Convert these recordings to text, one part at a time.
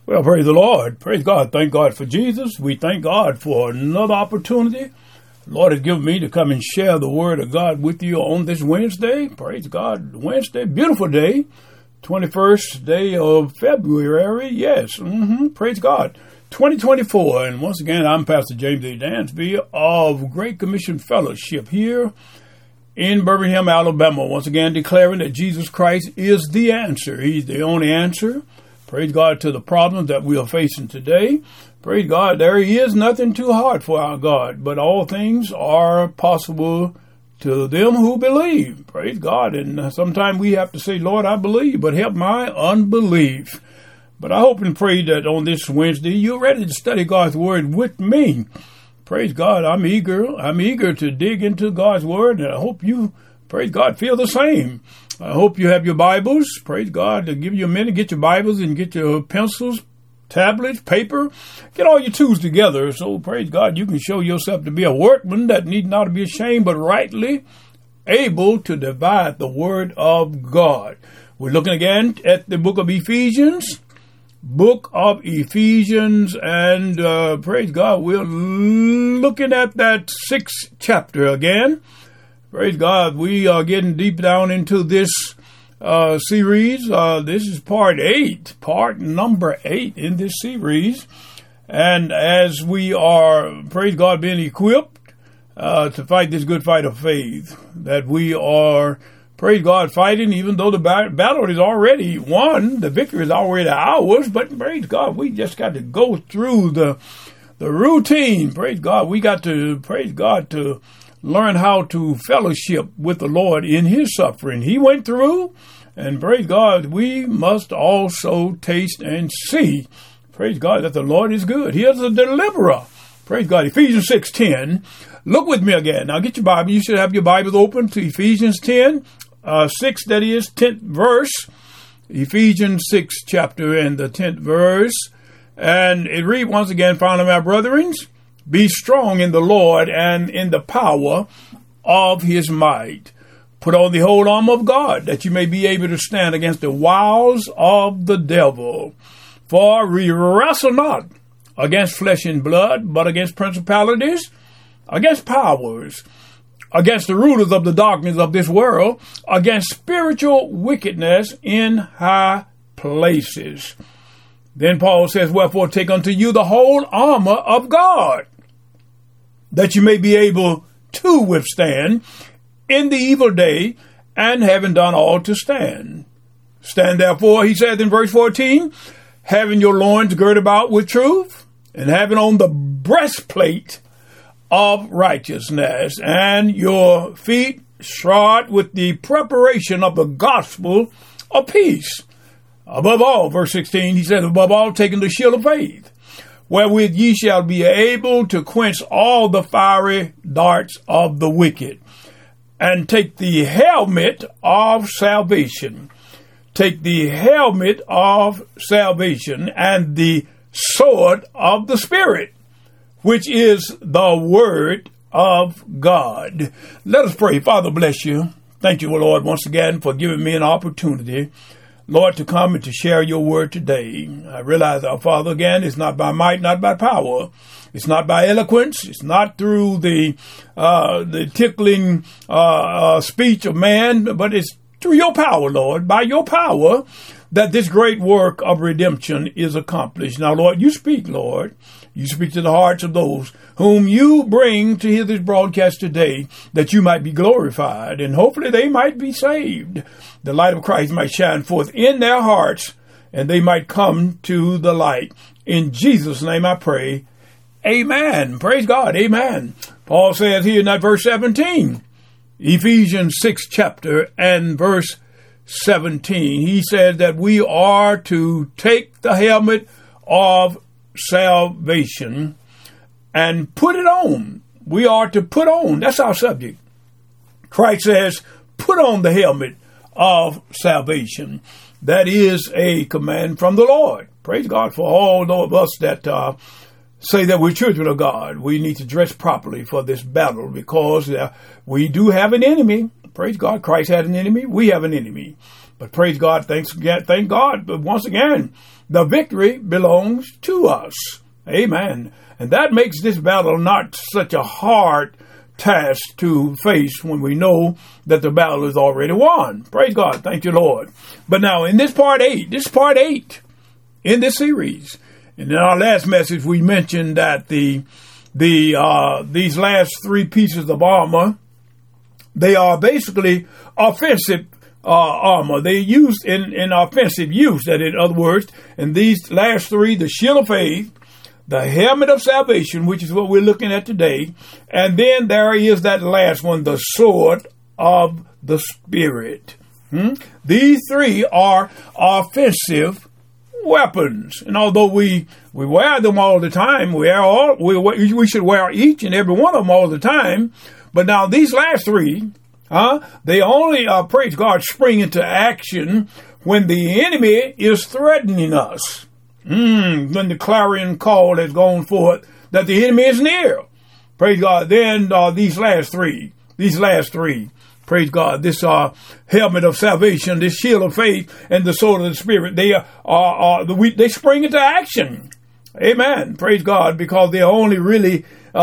Well, praise the Lord. Praise God. Thank God for Jesus. We thank God for another opportunity the Lord has given me to come and share the word of God with you on this Wednesday. Praise God. Wednesday, beautiful day, 21st day of February. Yes. Praise God. 2024. And once again, I'm Pastor James A. Dansby of Great Commission Fellowship here in Birmingham, Alabama. Once again, declaring that Jesus Christ is the answer. He's the only answer. Praise God to the problems that we are facing today. Praise God, there is nothing too hard for our God, but all things are possible to them who believe. Praise God. And sometimes we have to say, Lord, I believe, but help my unbelief. But I hope and pray that on this Wednesday, you're ready to study God's Word with me. Praise God. I'm eager to dig into God's Word, and I hope you, praise God, feel the same. I hope you have your Bibles. Praise God. To give you a minute, get your Bibles and get your pencils, tablets, paper. Get all your tools together. So, praise God, you can show yourself to be a workman that need not to be ashamed, but rightly able to divide the Word of God. We're looking again at the book of Ephesians. And praise God, we're looking at that 6th chapter again. Praise God, we are getting deep down into this series. This is part number 8 in this series. And as we are, praise God, being equipped to fight this good fight of faith, that we are, praise God, fighting, even though the battle is already won, the victory is already ours, but praise God, we just got to go through the routine. Praise God, we got to, praise God, to learn how to fellowship with the Lord in His suffering. He went through, and praise God, we must also taste and see, praise God, that the Lord is good. He is a deliverer. Praise God. Ephesians 6:10. Look with me again. Now get your Bible. You should have your Bibles open to Ephesians 10. 6, that is, 10th verse, Ephesians 6 chapter and the 10th verse. And it reads once again, finally, my brethren, be strong in the Lord and in the power of His might. Put on the whole armor of God, that you may be able to stand against the wiles of the devil. For we wrestle not against flesh and blood, but against principalities, against powers, against the rulers of the darkness of this world, against spiritual wickedness in high places. Then Paul says, wherefore take unto you the whole armor of God, that you may be able to withstand in the evil day, and having done all to stand. Stand therefore, he says in verse 14, having your loins girt about with truth, and having on the breastplate of righteousness, and your feet shod with the preparation of the gospel of peace. Above all, verse 16, he says, above all, taking the shield of faith, wherewith ye shall be able to quench all the fiery darts of the wicked, and take the helmet of salvation. Take the helmet of salvation and the sword of the Spirit, which is the word of God. Let us pray. Father, bless you. Thank you, Lord, once again for giving me an opportunity, Lord, to come and to share your word today. I realize, our Father, again, it's not by might, not by power. It's not by eloquence. It's not through the tickling speech of man, but it's through your power, Lord, by your power, that this great work of redemption is accomplished. Now, Lord, you speak, Lord. You speak to the hearts of those whom you bring to hear this broadcast today, that you might be glorified, and hopefully they might be saved. The light of Christ might shine forth in their hearts, and they might come to the light. In Jesus' name I pray. Amen. Praise God. Amen. Paul says here in that verse 17, Ephesians 6 chapter and verse 17, he says that we are to take the helmet of salvation and put it on. We are to put on. That's our subject. Christ says, put on the helmet of salvation. That is a command from the Lord. Praise God for all of us that say that we're children of God. We need to dress properly for this battle, because we do have an enemy. Praise God. Christ had an enemy. We have an enemy. But praise God, thank God. But once again, the victory belongs to us. Amen. And that makes this battle not such a hard task to face when we know that the battle is already won. Praise God. Thank you, Lord. But now in this part 8 in this series, and in our last message, we mentioned that these last 3 pieces of armor, they are basically offensive armor. They used in offensive use. That in other words, in these last 3, the shield of faith, the helmet of salvation, which is what we're looking at today, and then there is that last one, the sword of the Spirit. These 3 are offensive weapons, and although we wear them all the time, we should wear each and every one of them all the time. But now these last 3, they only, praise God, spring into action when the enemy is threatening us. When the clarion call has gone forth that the enemy is near. Praise God. Then these last three, praise God, this helmet of salvation, this shield of faith, and the sword of the Spirit, they spring into action. Amen. Praise God, because they're only really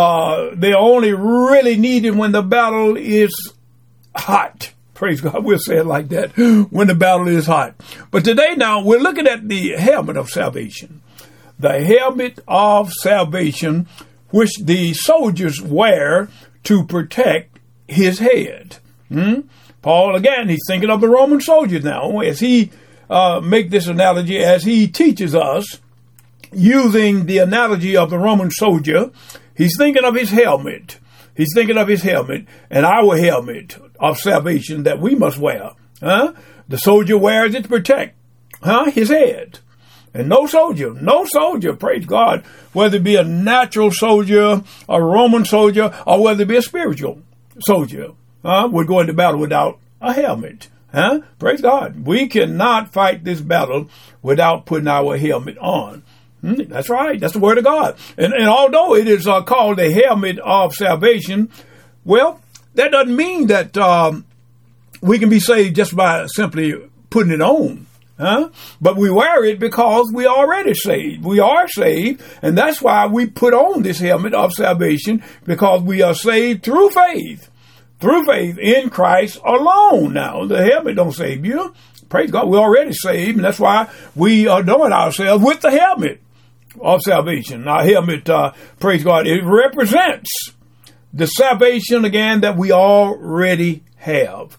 needed when the battle is hot. Praise God. We'll say it like that, when the battle is hot. But today now we're looking at the helmet of salvation. The helmet of salvation, which the soldiers wear to protect his head. Paul, again, he's thinking of the Roman soldiers now, as he make this analogy, as he teaches us, using the analogy of the Roman soldier. He's thinking of his helmet. He's thinking of his helmet and our helmet of salvation that we must wear. The soldier wears it to protect his head. And no soldier, praise God, whether it be a natural soldier, a Roman soldier, or whether it be a spiritual soldier, would go into battle without a helmet. Praise God. We cannot fight this battle without putting our helmet on. That's right. That's the word of God. And although it is called the helmet of salvation, well, that doesn't mean that we can be saved just by simply putting it on. But we wear it because we are already saved. We are saved, and that's why we put on this helmet of salvation, because we are saved through faith. Through faith in Christ alone. Now, the helmet don't save you. Praise God, we're already saved, and that's why we adorn ourselves with the helmet of salvation. Our helmet, praise God, it represents the salvation, again, that we already have.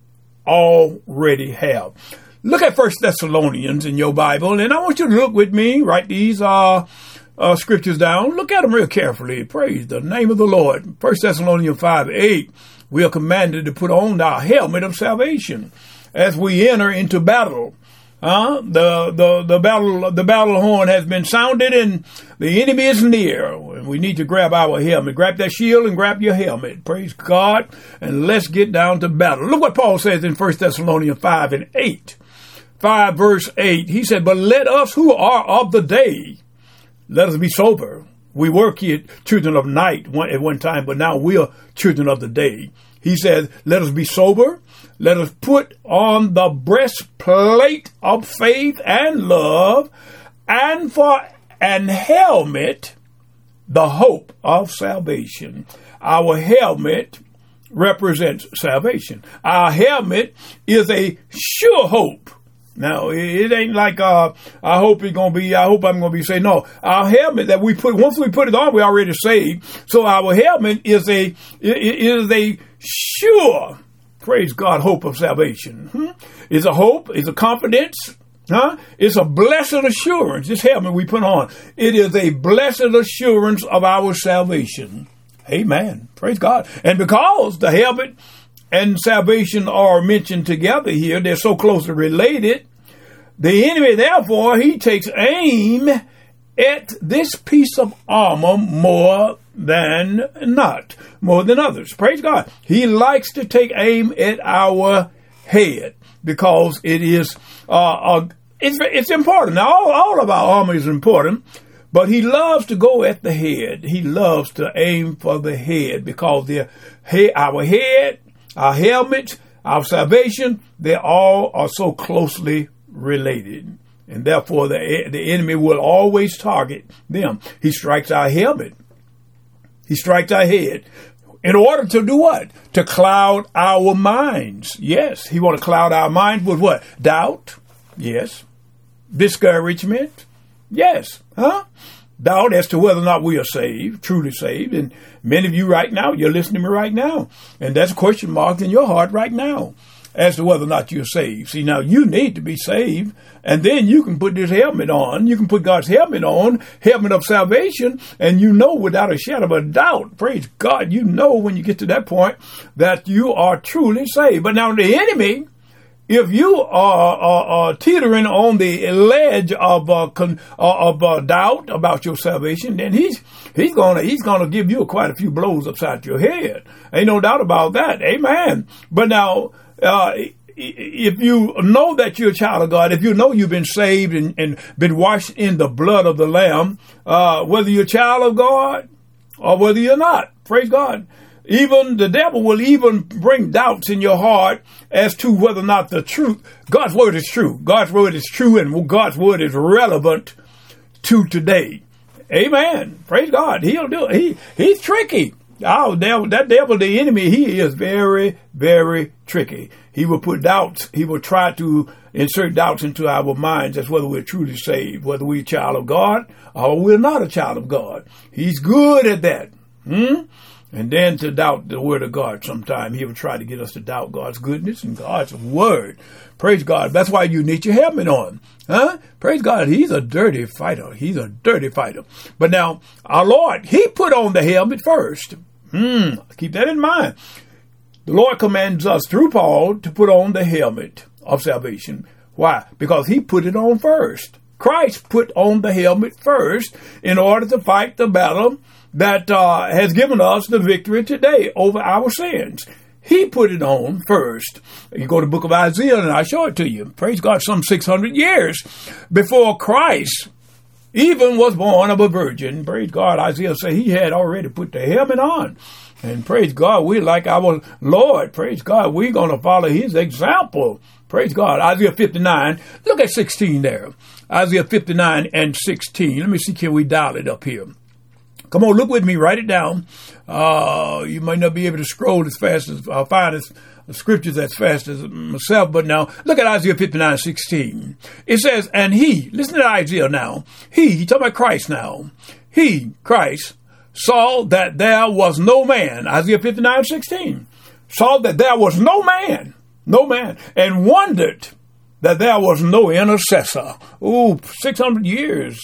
Look at 1 Thessalonians in your Bible, and I want you to look with me, write these scriptures down. Look at them real carefully. Praise the name of the Lord. 1 Thessalonians 5:8, we are commanded to put on our helmet of salvation as we enter into battle. The battle horn has been sounded and the enemy is near. And we need to grab our helmet. Grab that shield and grab your helmet. Praise God. And let's get down to battle. Look what Paul says in 1 Thessalonians 5:8. 5 verse 8. He said, but let us who are of the day, let us be sober. We were children of night at one time, but now we are children of the day. He says, let us be sober. Let us put on the breastplate of faith and love, and for an helmet, the hope of salvation. Our helmet represents salvation. Our helmet is a sure hope. Now, it ain't like, I hope I'm going to be saved. No, our helmet that once we put it on, we're already saved. So our helmet is a sure, praise God, hope of salvation. It's a hope, it's a confidence, it's a blessed assurance. This helmet we put on, it is a blessed assurance of our salvation. Amen. Praise God. And because the helmet and salvation are mentioned together here, they're so closely related, the enemy, therefore, he takes aim at this piece of armor more than others. Praise God. He likes to take aim at our head because it is, it's important. Now, all of our armor is important, but he loves to go at the head. He loves to aim for the head because our head, our helmet, our salvation, they all are so closely related. And therefore, the enemy will always target them. He strikes our helmet. He strikes our head. In order to do what? To cloud our minds. Yes. He want to cloud our minds with what? Doubt. Yes. Discouragement. Yes. Doubt as to whether or not we are saved, truly saved. And many of you right now, you're listening to me right now. And that's a question mark in your heart right now as to whether or not you're saved. See, now you need to be saved. And then you can put this helmet on. You can put God's helmet on, helmet of salvation. And you know without a shadow of a doubt, praise God, you know when you get to that point that you are truly saved. But now the enemy, if you are teetering on the ledge of doubt about your salvation, then he's gonna give you quite a few blows upside your head. Ain't no doubt about that. Amen. But now, if you know that you're a child of God, if you know you've been saved and been washed in the blood of the Lamb, whether you're a child of God or whether you're not, praise God. Even the devil will even bring doubts in your heart as to whether or not the truth, God's word is true. God's word is true and God's word is relevant to today. Amen. Praise God. He'll do it. He's tricky. Oh, that devil, the enemy, he is very, very tricky. He will put doubts. He will try to insert doubts into our minds as whether we're truly saved, whether we're a child of God or we're not a child of God. He's good at that. And then to doubt the word of God sometime. He will try to get us to doubt God's goodness and God's word. Praise God. That's why you need your helmet on. Praise God. He's a dirty fighter. He's a dirty fighter. But now, our Lord, he put on the helmet first. Keep that in mind. The Lord commands us through Paul to put on the helmet of salvation. Why? Because he put it on first. Christ put on the helmet first in order to fight the battle that has given us the victory today over our sins. He put it on first. You go to the book of Isaiah and I'll show it to you. Praise God, some 600 years before Christ even was born of a virgin. Praise God, Isaiah said he had already put the helmet on. And praise God, we like our Lord. Praise God, we're going to follow his example. Praise God. Isaiah 59. Look at 16 there. Isaiah 59 and 16. Let me see, can we dial it up here? Come on, look with me. Write it down. You might not be able to scroll as fast as find the scriptures as fast as myself, but now look at Isaiah 59:16. It says, and he, listen to Isaiah now. He talking about Christ now. He, Christ, saw that there was no man. Isaiah 59:16. Saw that there was no man, and wondered that there was no intercessor. 600 years.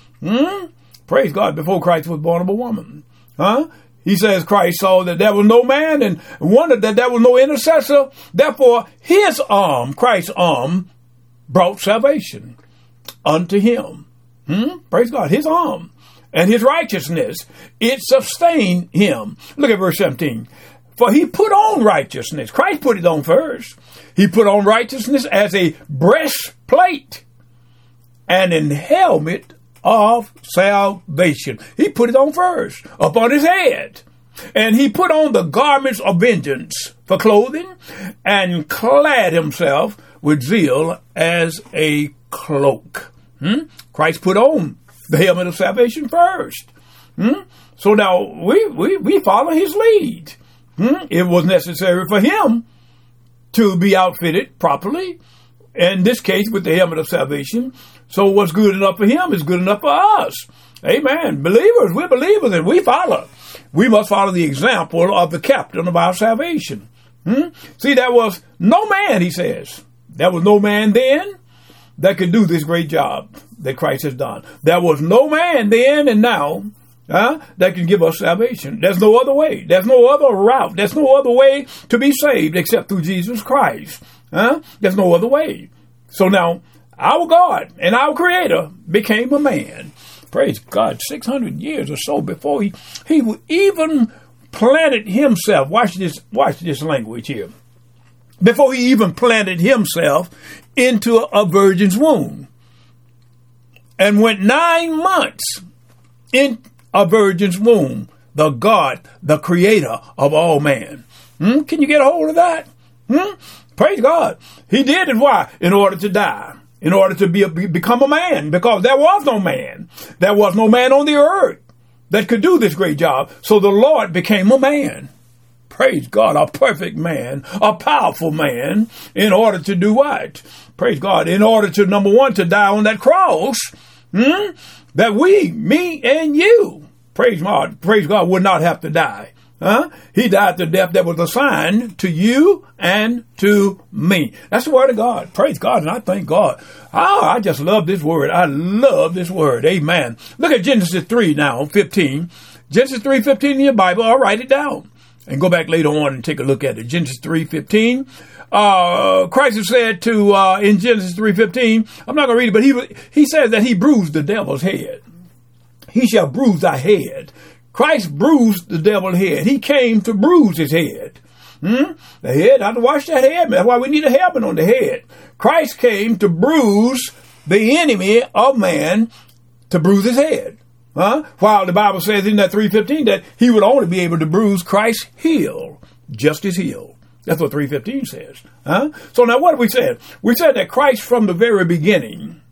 Praise God, before Christ was born of a woman. He says Christ saw that there was no man and wondered that there was no intercessor. Therefore, his arm, Christ's arm, brought salvation unto him. Praise God, his arm and his righteousness, it sustained him. Look at verse 17. For he put on righteousness. Christ put it on first. He put on righteousness as a breastplate and an helmet of salvation. He put it on first, upon his head. And he put on the garments of vengeance for clothing and clad himself with zeal as a cloak. Christ put on the helmet of salvation first. So now we follow his lead. It was necessary for him to be outfitted properly, in this case with the helmet of salvation. So what's good enough for him is good enough for us. Amen. Believers, we're believers and we follow. We must follow the example of the captain of our salvation. See, there was no man, he says. There was no man then that could do this great job that Christ has done. There was no man then and now that can give us salvation. There's no other way. There's no other route. There's no other way to be saved except through Jesus Christ. There's no other way. So now, our God and our Creator became a man. Praise God, 600 years or so before he even planted himself. Watch this language here. Before he even planted himself into a virgin's womb and went 9 months in a virgin's womb, the God, the Creator of all man. Can you get a hold of that? Praise God. He did it. Why? In order to die. In order to become a man. Because there was no man. There was no man on the earth that could do this great job. So the Lord became a man. Praise God. A perfect man. A powerful man. In order to do what? Praise God. In order to, number one, to die on that cross. That we, me and you, praise God, would not have to die. He died the death that was assigned to you and to me. That's the word of God. Praise God. And I thank God. I just love this word. I love this word. Amen. Look at Genesis 3 now, 15. Genesis 3:15 in your Bible. I'll write it down and go back later on and take a look at it. Genesis 3:15. Christ has said to, in Genesis 3:15, I'm not going to read it, but he says that he bruised the devil's head. He shall bruise thy head. Christ bruised the devil's head. He came to bruise his head. The head, I have to wash that head. That's why we need a helmet on the head. Christ came to bruise the enemy of man, to bruise his head. While the Bible says in that 3:15 that he would only be able to bruise Christ's heel, just his heel. That's what 3:15 says. So now what have we said? We said that Christ from the very beginning,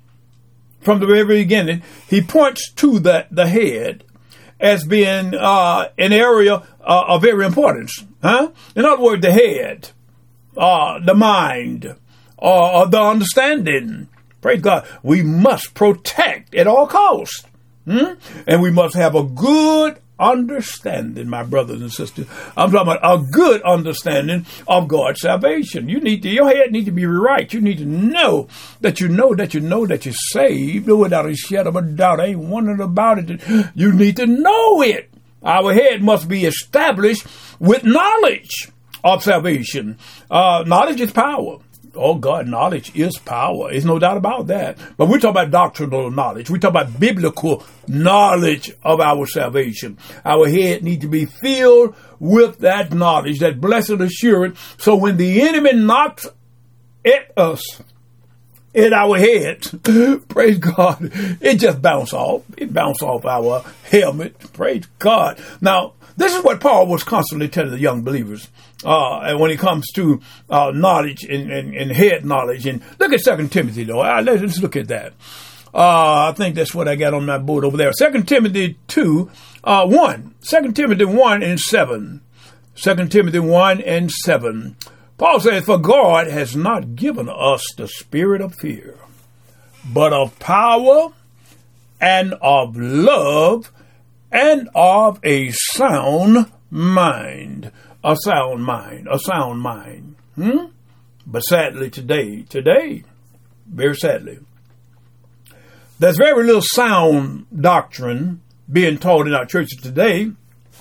he points to the head as being an area of very importance. In other words, the head, the mind, or the understanding. Praise God. We must protect at all costs. And we must have a good understanding, my brothers and sisters. I'm talking about a good understanding of God's salvation. Your head needs to be right. You need to know that you're saved without a shadow of a doubt. I ain't wondering about it. You need to know it. Our head must be established with knowledge of salvation. Knowledge is power. Oh, God, knowledge is power. There's no doubt about that. But we're talking about doctrinal knowledge. We're talking about biblical knowledge of our salvation. Our head needs to be filled with that knowledge, that blessed assurance. So when the enemy knocks at us, at our heads, praise God, it just bounces off. It bounces off our helmet. Praise God. Now, this is what Paul was constantly telling the young believers. And when it comes to knowledge and head knowledge. And look at 2 Timothy, though. Let's look at that. I think that's what I got on my board over there. 2 Timothy 1. 2 Timothy 1 and 7. 2 Timothy 1 and 7. Paul says, for God has not given us the spirit of fear, but of power and of love and of a sound mind. A sound mind. But sadly today, very sadly, there's very little sound doctrine being taught in our churches today,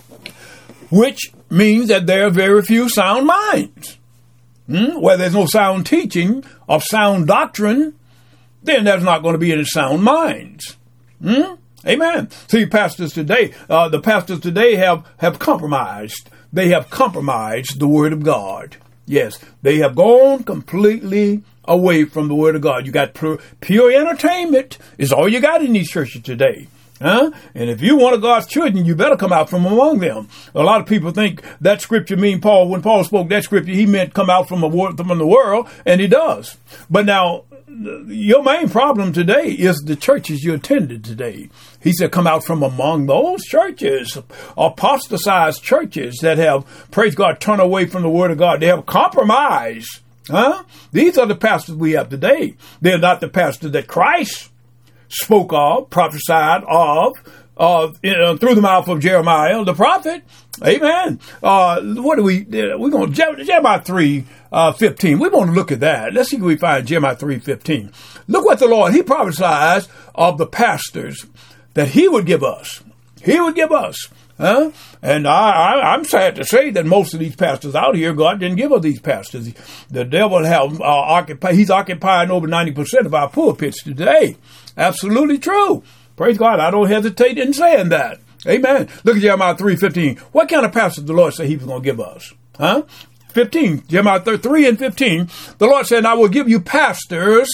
which means that there are very few sound minds. Where there's no sound teaching of sound doctrine, then there's not going to be any sound minds. Amen. See, pastors today, the pastors today have compromised. They have compromised the Word of God. Yes, they have gone completely away from the Word of God. You got pure entertainment is all you got in these churches today. And if you one of God's children, you better come out from among them. A lot of people think that scripture mean when Paul spoke that scripture, he meant come out from the world, and he does. But now, your main problem today is the churches you attended today. He said, come out from among those churches, apostatized churches that have, praise God, turned away from the Word of God. They have compromised. These are the pastors we have today. They're not the pastors that Christ spoke of, prophesied of, through the mouth of Jeremiah, the prophet. Amen. We're going to Jeremiah 3:15. We're going to look at that. Let's see if we find Jeremiah 3:15. Look what the Lord, he prophesied of the pastors that he would give us. He would give us. And I'm sad to say that most of these pastors out here, God didn't give us these pastors. The devil he's occupying over 90% of our pulpits today. Absolutely true. Praise God. I don't hesitate in saying that. Amen. Look at Jeremiah 3:15. What kind of pastor did the Lord say he was going to give us? 15. Jeremiah 3:15. The Lord said, I will give you pastors,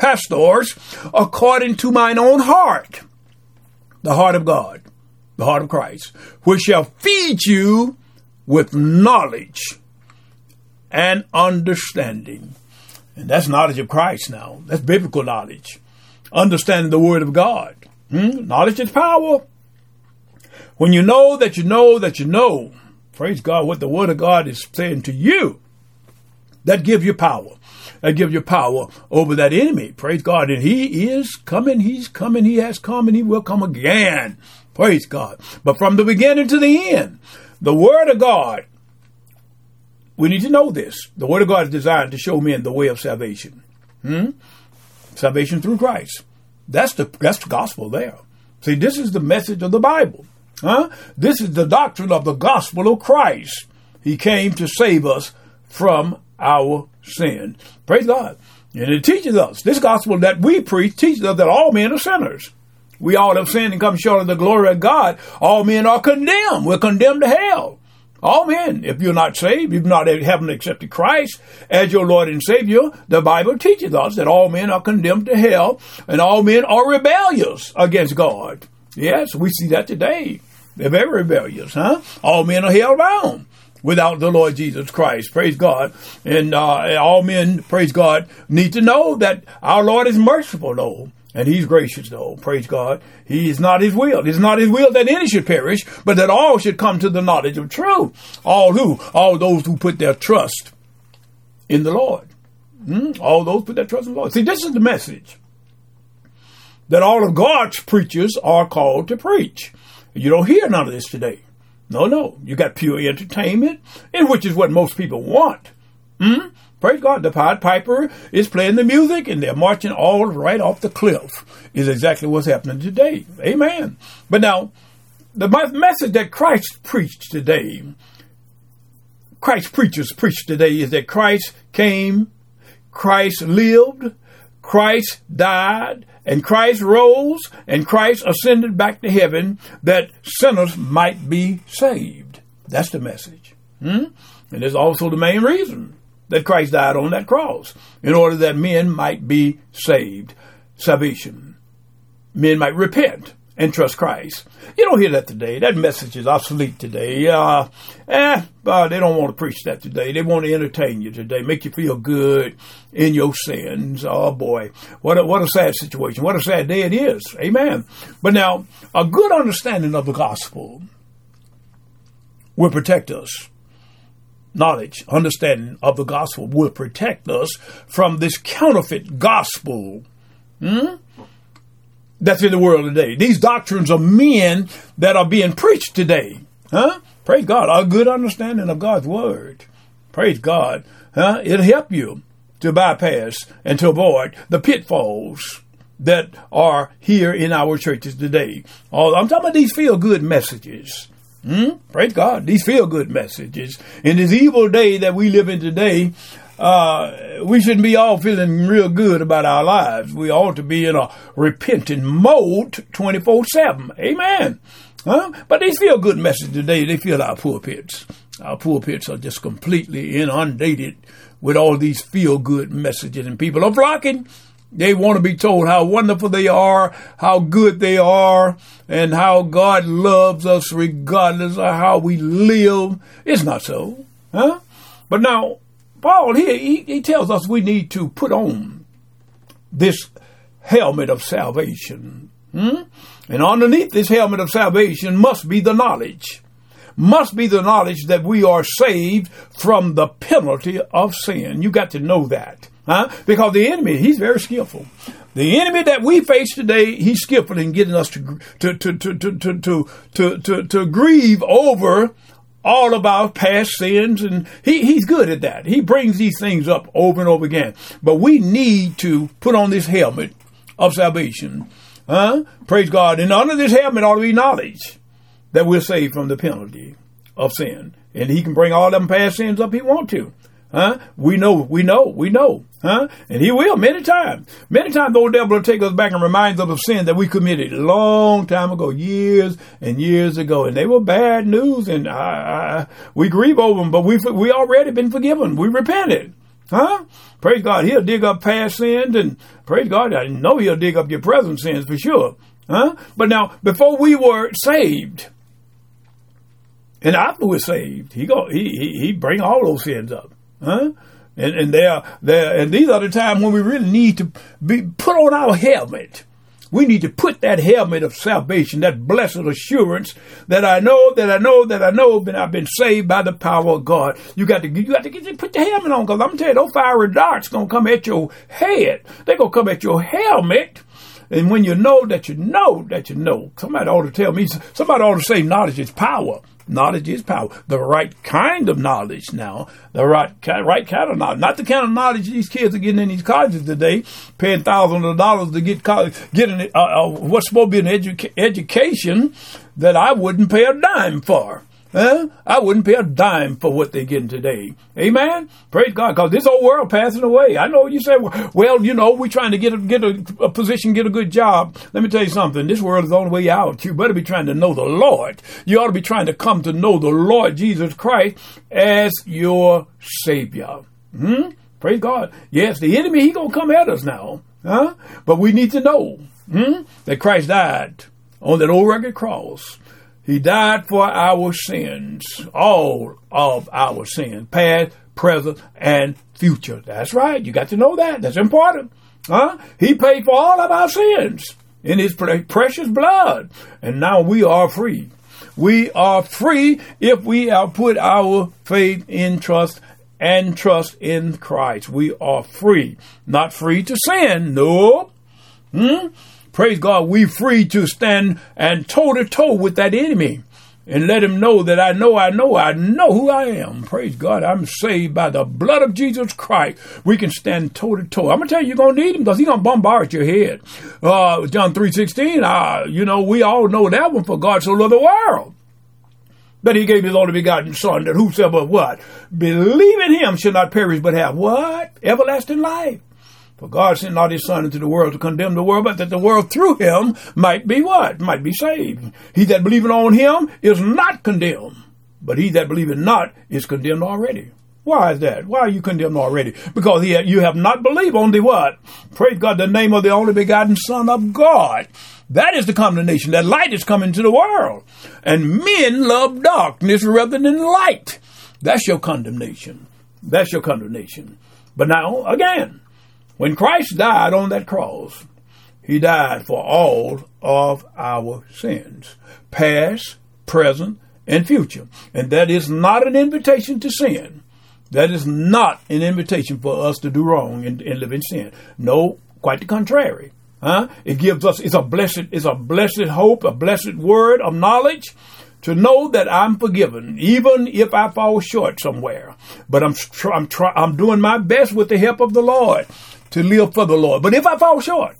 according to mine own heart. The heart of God. The heart of Christ. Which shall feed you with knowledge and understanding. And that's knowledge of Christ now. That's biblical knowledge. Understanding the Word of God. Knowledge is power. When you know that you know that you know, praise God, what the Word of God is saying to you, that gives you power. That gives you power over that enemy. Praise God. And he is coming. He's coming. He has come and he will come again. Praise God. But from the beginning to the end, the Word of God, we need to know this. The Word of God is designed to show men the way of salvation. Salvation through Christ. That's the gospel there. See, this is the message of the Bible. This is the doctrine of the gospel of Christ. He came to save us from our sin. Praise God. And it teaches us, this gospel that we preach teaches us that all men are sinners. We all have sinned and come short of the glory of God. All men are condemned. We're condemned to hell. All men. If you're not saved, if you haven't accepted Christ as your Lord and Savior, the Bible teaches us that all men are condemned to hell and all men are rebellious against God. Yes, we see that today. They're very rebellious, All men are hell bound without the Lord Jesus Christ. Praise God. And all men, praise God, need to know that our Lord is merciful, though. And he's gracious, though. Praise God. He is not his will. It is not his will that any should perish, but that all should come to the knowledge of truth. All those who put their trust in the Lord. All those put their trust in the Lord. See, this is the message that all of God's preachers are called to preach. You don't hear none of this today. No. You got pure entertainment, and which is what most people want. Praise God. The Pied Piper is playing the music, and they're marching all right off the cliff. Is exactly what's happening today. Amen. But now, the message that Christ preached today, Christ preachers preach today, is that Christ came, Christ lived, Christ died, and Christ rose, and Christ ascended back to heaven, that sinners might be saved. That's the message. And it's also the main reason that Christ died on that cross, in order that men might be saved. Salvation. Men might repent and trust Christ. You don't hear that today. That message is obsolete today. They don't want to preach that today. They want to entertain you today, make you feel good in your sins. Oh boy, what a sad situation. What a sad day it is. Amen. But now, a good understanding of the gospel will protect us. Knowledge, understanding of the gospel will protect us from this counterfeit gospel that's in the world today. These doctrines of men that are being preached today. Praise God. A good understanding of God's word. Praise God. It'll help you to bypass and to avoid the pitfalls that are here in our churches today. I'm talking about these feel-good messages. Praise God. These feel-good messages. In this evil day that we live in today, we shouldn't be all feeling real good about our lives. We ought to be in a repentant mode 24/7. Amen. But these feel-good messages today, they fill our pulpits. Our pulpits are just completely inundated with all these feel-good messages, and people are flocking. They want to be told how wonderful they are, how good they are, and how God loves us regardless of how we live. It's not so. But now, Paul here, he tells us we need to put on this helmet of salvation. And underneath this helmet of salvation must be the knowledge. Must be the knowledge that we are saved from the penalty of sin. You got to know that. Because the enemy, he's very skillful. The enemy that we face today, he's skillful in getting us to grieve over all of our past sins, and he's good at that. He brings these things up over and over again. But we need to put on this helmet of salvation. Praise God. And under this helmet ought to be knowledge that we're saved from the penalty of sin. And he can bring all them past sins up he wants to. We know. And he will many times. Many times the old devil will take us back and remind us of sin that we committed a long time ago, years and years ago. And they were bad news, and we grieve over them, but we already been forgiven. We repented. Praise God. He'll dig up past sins, and praise God, I know he'll dig up your present sins for sure. But now, before we were saved, and after we're saved, he bring all those sins up. Huh? And these are the times when we really need to be put on our helmet. We need to put that helmet of salvation, that blessed assurance that I know that I've been saved by the power of God. You got to put the helmet on, because I'm gonna tell you, those fiery darts gonna come at your head. They're gonna come at your helmet. And when you know that you know that you know, somebody ought to tell me, somebody ought to say knowledge is power. Knowledge is power. The right kind of knowledge now. The right kind of knowledge. Not the kind of knowledge these kids are getting in these colleges today, paying thousands of dollars to getting what's supposed to be an education that I wouldn't pay a dime for. I wouldn't pay a dime for what they're getting today. Amen? Praise God, because this old world passing away. I know you say, well, you know, we're trying to get a position, get a good job. Let me tell you something. This world is on the way out. You better be trying to know the Lord. You ought to be trying to come to know the Lord Jesus Christ as your Savior. Praise God. Yes, the enemy, he gonna come at us now. But we need to know that Christ died on that old rugged cross. He died for our sins, all of our sins, past, present, and future. That's right. You got to know that. That's important. He paid for all of our sins in his precious blood. And now we are free. We are free if we have put our faith in trust in Christ. We are free. Not free to sin. No. Praise God, we free to stand and toe-to-toe with that enemy and let him know that I know who I am. Praise God, I'm saved by the blood of Jesus Christ. We can stand toe-to-toe. I'm going to tell you, you're going to need him because he's going to bombard your head. John 3:16, we all know that one. For God so loved the world that he gave his only begotten Son, that whosoever what? Believe in him shall not perish but have what? Everlasting life. For God sent not his Son into the world to condemn the world, but that the world through him might be what? Might be saved. He that believeth on him is not condemned, but he that believeth not is condemned already. Why is that? Why are you condemned already? Because you have not believed on the what? Praise God, the name of the only begotten Son of God. That is the condemnation. That light is coming to the world. And men love darkness rather than light. That's your condemnation. That's your condemnation. But now, again, when Christ died on that cross, he died for all of our sins, past, present, and future. And that is not an invitation to sin. That is not an invitation for us to do wrong and live in sin. No, quite the contrary. It gives us, it's a blessed hope, a blessed word of knowledge to know that I'm forgiven, even if I fall short somewhere. But I'm doing my best with the help of the Lord to live for the Lord. But if I fall short,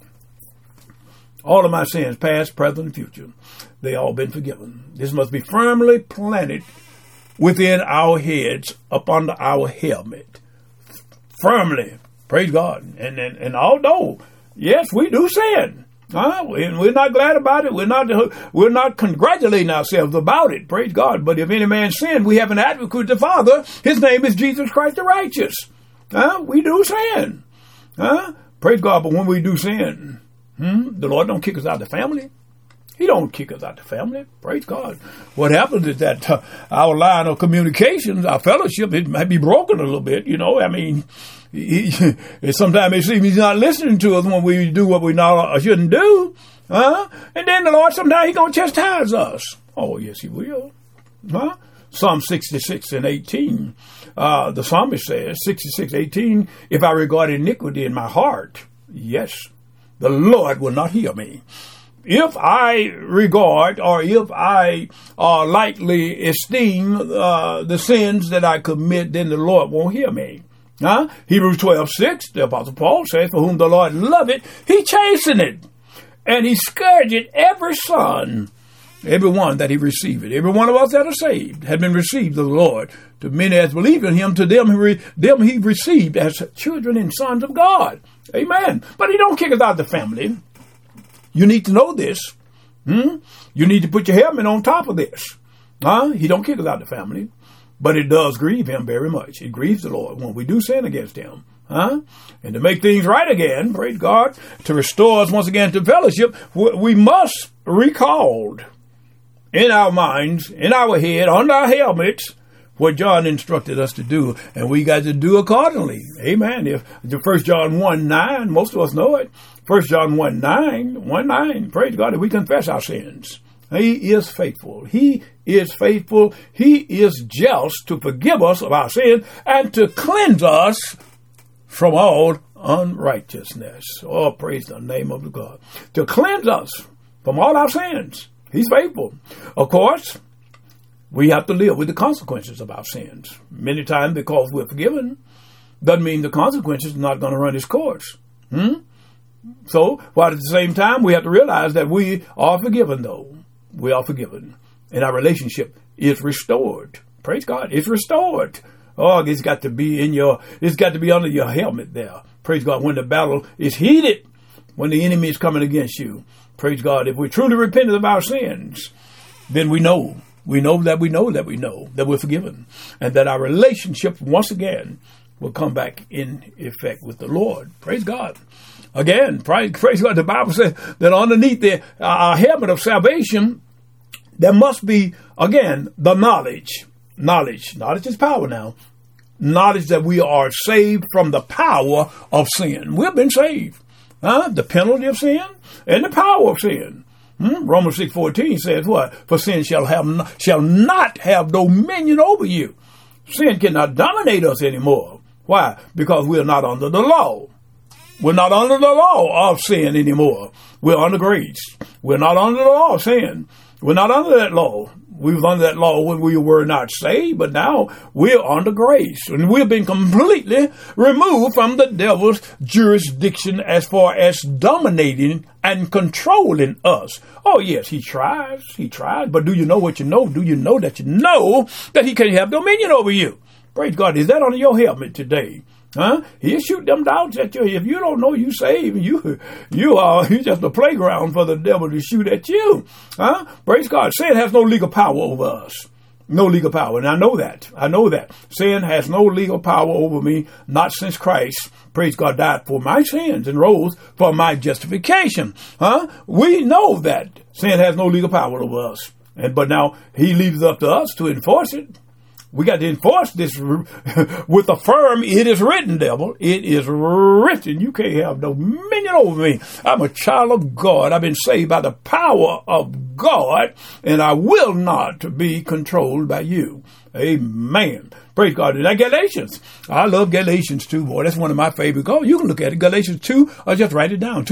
all of my sins, past, present, and future, they all been forgiven. This must be firmly planted within our heads, up under our helmet. Firmly. Praise God. And although, yes, we do sin. We're not glad about it. We're not congratulating ourselves about it. Praise God. But if any man sin, we have an advocate with the Father. His name is Jesus Christ the righteous. We do sin. Praise God. But when we do sin, the Lord don't kick us out of the family. He don't kick us out of the family. Praise God. What happens is that our line of communications, our fellowship, it might be broken a little bit. I mean, sometimes it seems he's not listening to us when we do what we shouldn't do. And then the Lord, sometimes he's going to chastise us. Oh, yes, he will. Psalm 66:18. The psalmist says, 66:18, if I regard iniquity in my heart, yes, the Lord will not hear me. If I regard or if I lightly esteem the sins that I commit, then the Lord won't hear me. Hebrews 12:6, the Apostle Paul says, for whom the Lord loveth, he chasteneth, and he scourgeth every son, every one that he receiveth. Every one of us that are saved had been received of the Lord. To many as believe in him, to them he received as children and sons of God. Amen. But he don't kick us out of the family. You need to know this. You need to put your helmet on top of this. He don't kick us out of the family. But it does grieve him very much. It grieves the Lord when we do sin against him. And to make things right again, praise God, to restore us once again to fellowship, we must recall in our minds, in our head, under our helmets, what John instructed us to do, and we got to do accordingly. Amen. If the 1 John 1:9, most of us know it. 1 John 1:9, praise God, if we confess our sins, He is faithful. He is faithful. He is just to forgive us of our sin and to cleanse us from all unrighteousness. Oh, praise the name of God. To cleanse us from all our sins. He's faithful. Of course, we have to live with the consequences of our sins. Many times, because we're forgiven, doesn't mean the consequences are not going to run its course. So, while at the same time, we have to realize that we are forgiven, though. We are forgiven. And our relationship is restored. Praise God. It's restored. Oh, it's got to be under your helmet there. Praise God. When the battle is heated, when the enemy is coming against you. Praise God. If we truly repent of our sins, then we know that we're forgiven. And that our relationship, once again, will come back in effect with the Lord. Praise God. Again, praise God. The Bible says that underneath our helmet of salvation, there must be, again, the knowledge. Knowledge is power now. Knowledge that we are saved from the power of sin. We've been saved. The penalty of sin and the power of sin. Romans 6:14 says what? For sin shall not have dominion over you. Sin cannot dominate us anymore. Why? Because we are not under the law. We're not under the law of sin anymore. We're under grace. We're not under the law of sin. We're not under that law. We were under that law when we were not saved, but now we're under grace. And we've been completely removed from the devil's jurisdiction as far as dominating and controlling us. Oh, yes, he tries. But do you know what you know? Do you know that he can't have dominion over you? Praise God. Is that on your helmet today? He'll shoot them darts at you. If you don't know you saved, you just a playground for the devil to shoot at you. Praise God. Sin has no legal power over us. No legal power. And I know that. Sin has no legal power over me, not since Christ, praise God, died for my sins and rose for my justification. We know that sin has no legal power over us. But now he leaves it up to us to enforce it. We got to enforce this with a firm, it is written, devil. It is written. You can't have dominion over me. I'm a child of God. I've been saved by the power of God, and I will not be controlled by you. Amen. Praise God. And that Galatians. I love Galatians 2, boy. That's one of my favorite. Oh, you can look at it. Galatians 2, or just write it down.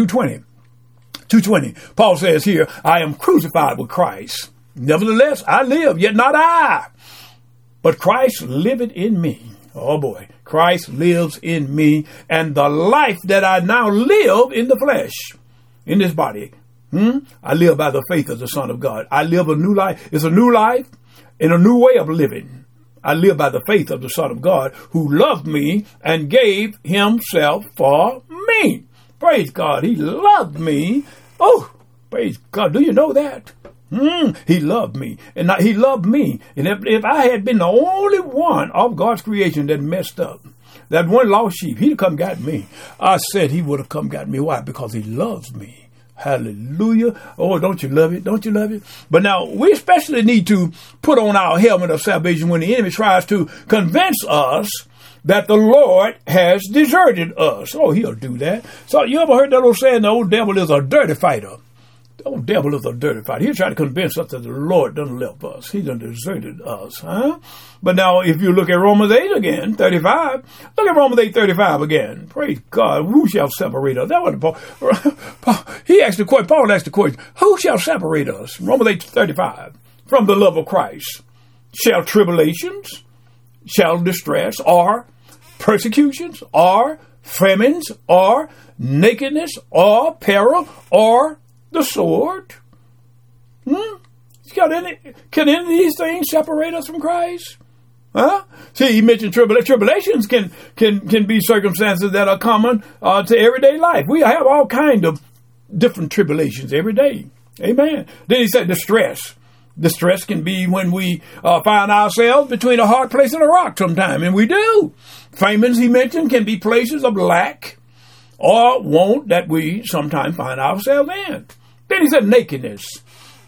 2:20. Paul says here, I am crucified with Christ. Nevertheless, I live, yet not I. But Christ liveth in me. Oh boy. Christ lives in me. And the life that I now live in the flesh, in this body, I live by the faith of the Son of God. I live a new life. It's a new life and a new way of living. I live by the faith of the Son of God who loved me and gave himself for me. Praise God. He loved me. Oh, praise God. Do you know that? He loved me. And he loved me. And if I had been the only one of God's creation that messed up, that one lost sheep, he'd have come got me. I said he would have come got me. Why? Because he loves me. Hallelujah. Oh, don't you love it? Don't you love it? But now we especially need to put on our helmet of salvation when the enemy tries to convince us that the Lord has deserted us. Oh, he'll do that. So you ever heard that old saying, the old devil is a dirty fighter? The old devil is a dirty fighter. He's trying to convince us that the Lord doesn't love us. He done deserted us. But now if you look at Romans 8 again, 35, look at Romans 8:35 again. Praise God. Who shall separate us? That wasn't Paul. He asked the question, Paul asked the question, who shall separate us? Romans 8:35. From the love of Christ. Shall tribulations, shall distress, or persecutions, or famines, or nakedness, or peril, or the sword? Can any of these things separate us from Christ? See, he mentioned tribulations can be circumstances that are common to everyday life. We have all kinds of different tribulations every day. Amen. Then he said distress. Distress can be when we find ourselves between a hard place and a rock sometime, and we do. Famines, he mentioned, can be places of lack or want that we sometimes find ourselves in. Then he said nakedness.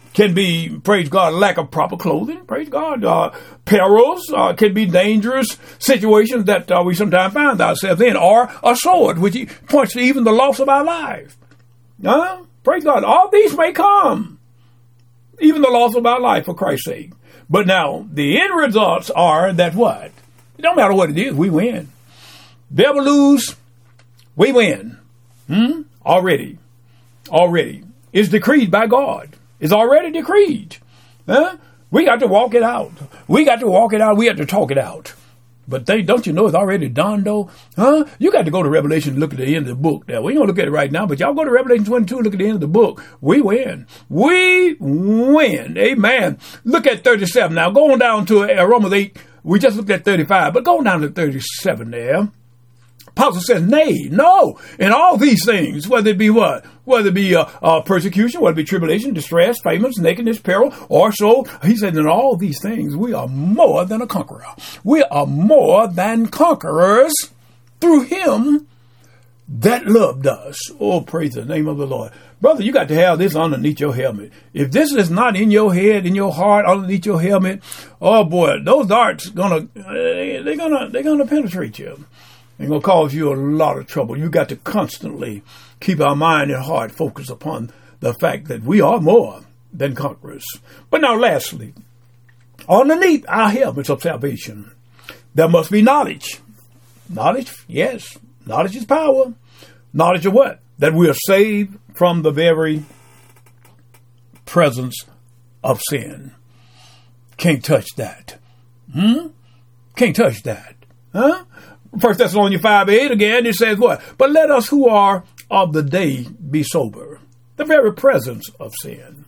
can be, praise God, lack of proper clothing, praise God, perils, can be dangerous situations that we sometimes find ourselves in, or a sword, which points to even the loss of our life. Praise God, all these may come, even the loss of our life for Christ's sake. But now, the end results are that what? It don't matter what it is, we win. Devil lose, we win. Already. It's decreed by God. It's already decreed. We got to walk it out. We got to talk it out. But don't you know it's already done, though? You got to go to Revelation and look at the end of the book there. We ain't going to look at it right now, but y'all go to Revelation 22 and look at the end of the book. We win. We win. Amen. Look at 37 now. Going down to Romans 8. We just looked at 35, but going down to 37 there. Apostle says, nay, no, in all these things, whether it be what? Whether it be persecution, whether it be tribulation, distress, famine, nakedness, peril, or so. He said, in all these things, we are more than a conqueror. We are more than conquerors through him that loved us. Oh, praise the name of the Lord. Brother, you got to have this underneath your helmet. If this is not in your head, in your heart, underneath your helmet, oh boy, those darts they're gonna penetrate you. It's going to cause you a lot of trouble. You got to constantly keep our mind and heart focused upon the fact that we are more than conquerors. But now lastly, underneath our helmets of salvation, there must be knowledge. Knowledge, yes. Knowledge is power. Knowledge of what? That we are saved from the very presence of sin. Can't touch that. Can't touch that. 1 Thessalonians 5:8 again, it says what? But let us who are of the day be sober. The very presence of sin.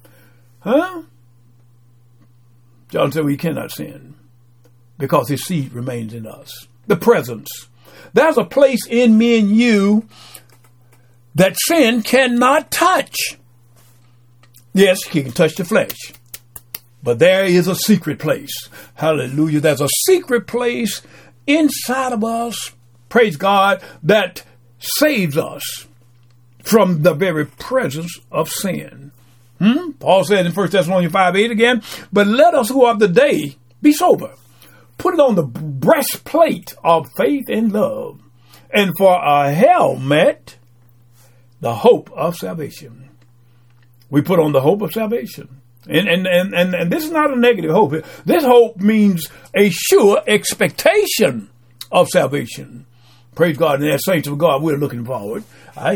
John said we cannot sin because his seed remains in us. The presence. There's a place in me and you that sin cannot touch. Yes, he can touch the flesh. But there is a secret place. Hallelujah. There's a secret place inside of us, praise God, that saves us from the very presence of sin. Paul said in 1 Thessalonians 5:8 again, but let us who are of the day be sober. Put it on the breastplate of faith and love. And for a helmet, the hope of salvation. We put on the hope of salvation. And this is not a negative hope. This hope means a sure expectation of salvation. Praise God. And as saints of God, we're looking forward. I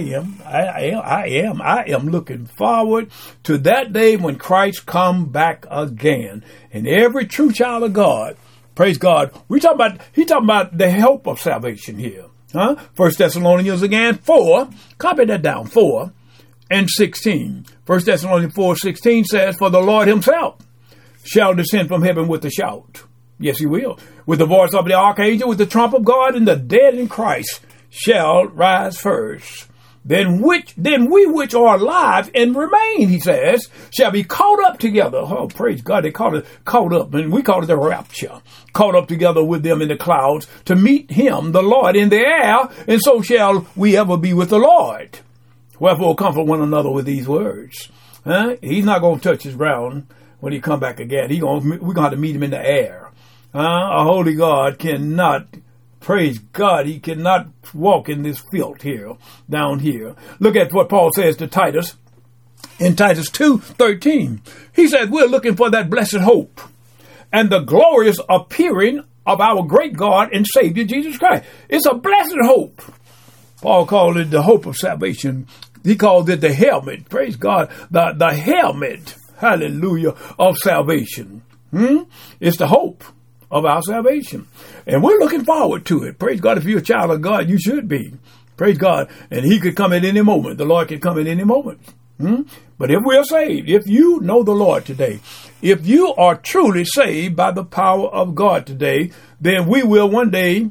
am looking forward to that day when Christ come back again. And every true child of God, praise God, he's talking about the help of salvation here. 1 Thessalonians again, 4, copy that down, 4 and 16. 1 Thessalonians 4:16 says, for the Lord himself shall descend from heaven with a shout. Yes, he will. With the voice of the archangel, with the trump of God, and the dead in Christ shall rise first. Then we which are alive and remain, he says, shall be caught up together. Oh, praise God. They call it caught up, and we call it the rapture. Caught up together with them in the clouds to meet him, the Lord, in the air, and so shall we ever be with the Lord. Wherefore comfort one another with these words. He's not going to touch his ground when he come back again. We're going to have to meet him in the air. A holy God cannot, praise God, he cannot walk in this filth here, down here. Look at what Paul says to Titus in Titus 2:13. He said, we're looking for that blessed hope and the glorious appearing of our great God and Savior Jesus Christ. It's a blessed hope. Paul called it the hope of salvation. He called it the helmet. Praise God. The helmet, hallelujah, of salvation. It's the hope of our salvation. And we're looking forward to it. Praise God. If you're a child of God, you should be. Praise God. And he could come at any moment. The Lord could come at any moment. But if we're saved, if you know the Lord today, if you are truly saved by the power of God today, then we will one day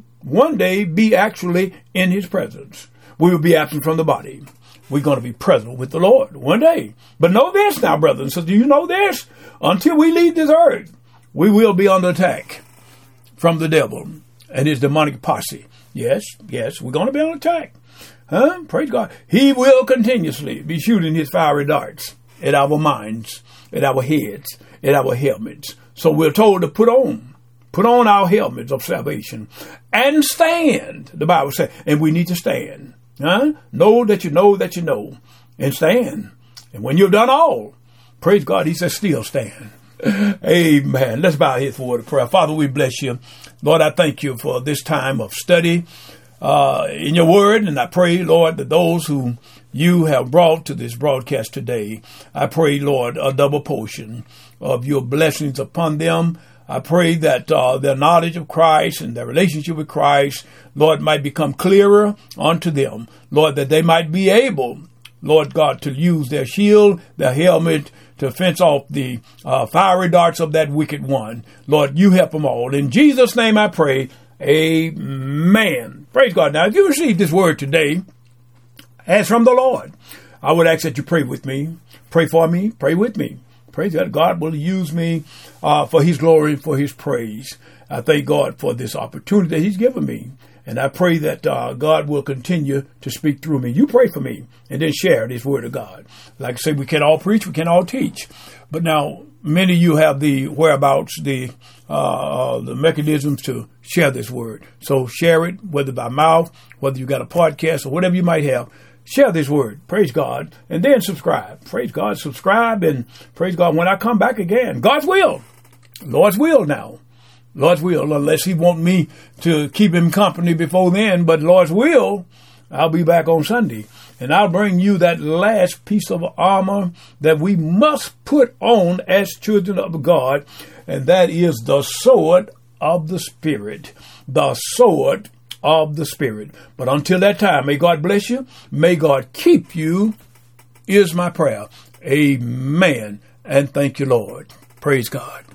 be actually in his presence. We will be absent from the body. We're going to be present with the Lord one day. But know this now, brothers and sisters, do you know this? Until we leave this earth, we will be under attack from the devil and his demonic posse. Yes, we're going to be on attack. Praise God. He will continuously be shooting his fiery darts at our minds, at our heads, at our helmets. So we're told to put on our helmets of salvation and stand, the Bible says, and we need to stand. Know that you know that you know, and stand. And when you've done all, praise God, he says, still stand. Amen. Let's bow here for a word of prayer. Father, we bless you. Lord, I thank you for this time of study in your word. And I pray, Lord, that those who you have brought to this broadcast today, I pray, Lord, a double portion of your blessings upon them. I pray that their knowledge of Christ and their relationship with Christ, Lord, might become clearer unto them. Lord, that they might be able, Lord God, to use their shield, their helmet, to fence off the fiery darts of that wicked one. Lord, you help them all. In Jesus' name I pray, amen. Praise God. Now, if you receive this word today, as from the Lord, I would ask that you pray with me, pray for me, pray with me. Praise God. God will use me for his glory, for his praise. I thank God for this opportunity that he's given me. And I pray that God will continue to speak through me. You pray for me and then share this word of God. Like I say, we can all preach, we can all teach. But now many of you have the whereabouts, the mechanisms to share this word. So share it, whether by mouth, whether you got a podcast or whatever you might have. Share this word. Praise God. And then subscribe. Praise God. Subscribe and praise God when I come back again. God's will. Lord's will now. Lord's will, unless he want me to keep him company before then. But Lord's will, I'll be back on Sunday. And I'll bring you that last piece of armor that we must put on as children of God. And that is the sword of the Spirit. The sword of the Spirit. But until that time, may God bless you. May God keep you, is my prayer. Amen. And thank you, Lord. Praise God.